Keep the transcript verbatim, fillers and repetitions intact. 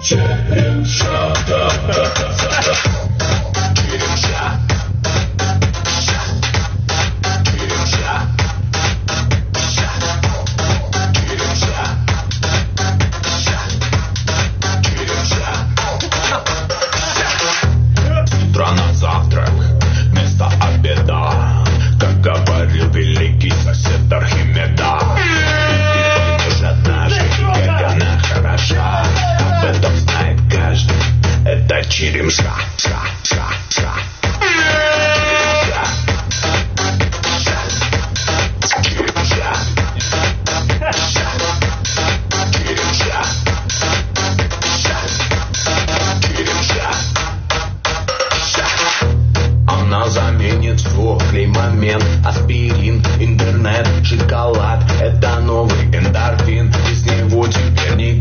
Черемша, да. Черемша. Утро на завтрак, вместо обеда, как говорил великий сосед Архимеда. И ты поймешь однажды, как она хороша. Об этом знает каждый, это черемша.